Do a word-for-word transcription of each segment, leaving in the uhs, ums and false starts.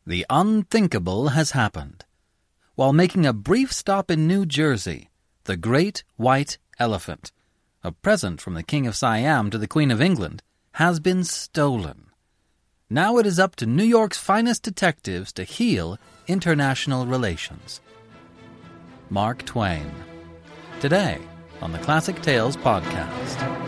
The unthinkable has happened. While making a brief stop in New Jersey, the great white elephant, a present from the King of Siam to the Queen of England, has been stolen. Now it is up to New York's finest detectives to heal international relations. Mark Twain. Today on the Classic Tales podcast.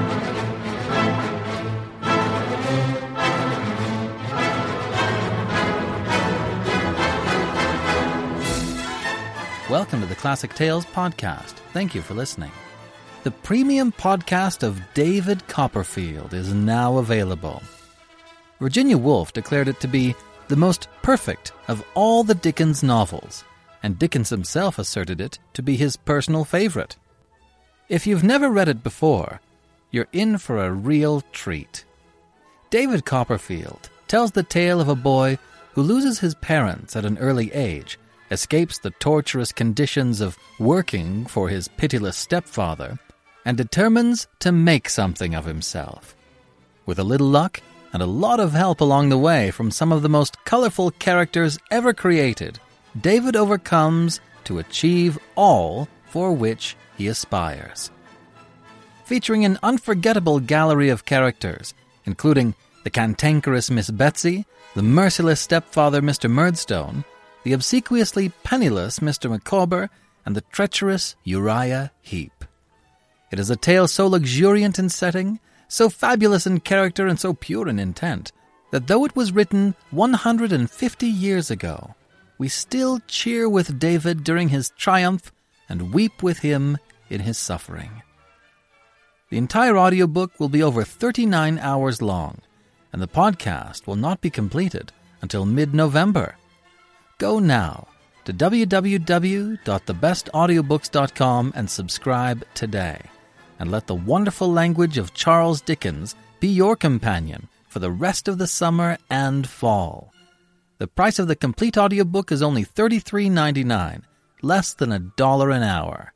Welcome to the Classic Tales podcast. Thank you for listening. The premium podcast of David Copperfield is now available. Virginia Woolf declared it to be the most perfect of all the Dickens novels, and Dickens himself asserted it to be his personal favorite. If you've never read it before, you're in for a real treat. David Copperfield tells the tale of a boy who loses his parents at an early age, escapes the torturous conditions of working for his pitiless stepfather, and determines to make something of himself. With a little luck and a lot of help along the way from some of the most colorful characters ever created, David overcomes to achieve all for which he aspires. Featuring an unforgettable gallery of characters, including the cantankerous Miss Betsy, the merciless stepfather Mister Murdstone, the obsequiously penniless Mister Micawber, and the treacherous Uriah Heep. It is a tale so luxuriant in setting, so fabulous in character, and so pure in intent, that though it was written one hundred fifty years ago, we still cheer with David during his triumph and weep with him in his suffering. The entire audiobook will be over thirty-nine hours long, and the podcast will not be completed until mid-November. Go now to w w w dot the best audiobooks dot com and subscribe today, and let the wonderful language of Charles Dickens be your companion for the rest of the summer and fall. The price of the complete audiobook is only thirty-three dollars and ninety-nine cents, less than a dollar an hour.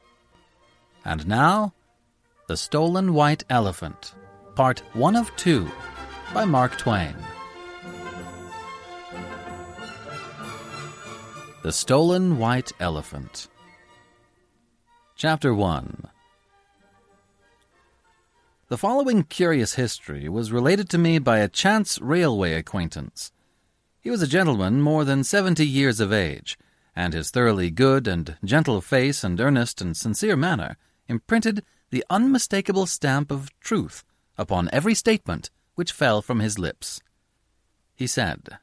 And now, The Stolen White Elephant, Part one of two, by Mark Twain. The Stolen White Elephant. Chapter one. The following curious history was related to me by a chance railway acquaintance. He was a gentleman more than seventy years of age, and his thoroughly good and gentle face and earnest and sincere manner imprinted the unmistakable stamp of truth upon every statement which fell from his lips. He said,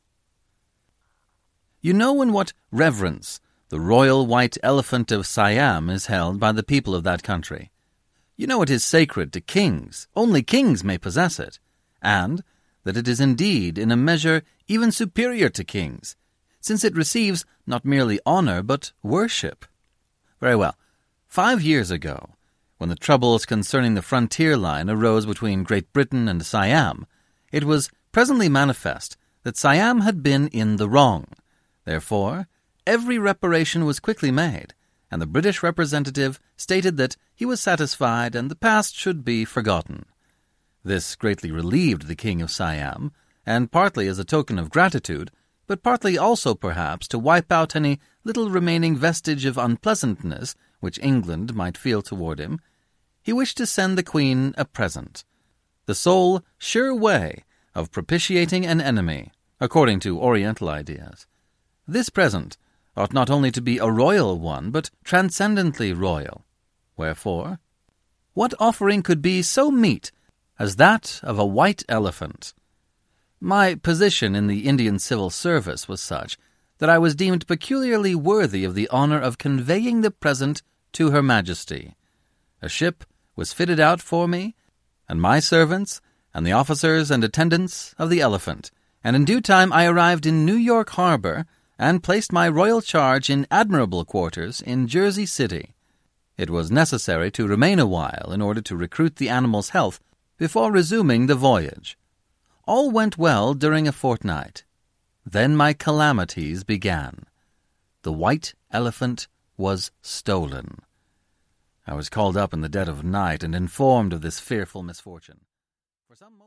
"You know in what reverence the royal white elephant of Siam is held by the people of that country. You know it is sacred to kings, only kings may possess it, and that it is indeed in a measure even superior to kings, since it receives not merely honor but worship. Very well. Five years ago, when the troubles concerning the frontier line arose between Great Britain and Siam, it was presently manifest that Siam had been in the wrong. Therefore, every reparation was quickly made, and the British representative stated that he was satisfied and the past should be forgotten. This greatly relieved the King of Siam, and partly as a token of gratitude, but partly also perhaps to wipe out any little remaining vestige of unpleasantness which England might feel toward him, he wished to send the Queen a present, the sole sure way of propitiating an enemy, according to Oriental ideas. This present ought not only to be a royal one, but transcendently royal. Wherefore, what offering could be so meet as that of a white elephant? My position in the Indian civil service was such that I was deemed peculiarly worthy of the honor of conveying the present to Her Majesty. A ship was fitted out for me, and my servants, and the officers and attendants of the Elephant, and in due time I arrived in New York Harbor, and placed my royal charge in admirable quarters in Jersey City. It was necessary to remain a while in order to recruit the animal's health before resuming the voyage. All went well during a fortnight. Then my calamities began. The white elephant was stolen. I was called up in the dead of night and informed of this fearful misfortune. For some moments